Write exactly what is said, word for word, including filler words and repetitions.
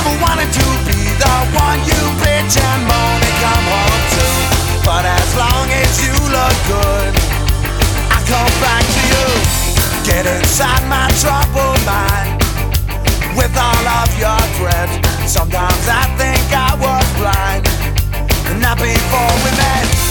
never wanted to be the one you bitch and moan and come home to. But as long as you look good, I come back to you. Get inside my troubled mind with all of your dread. Sometimes I think I was blind, and not before we met.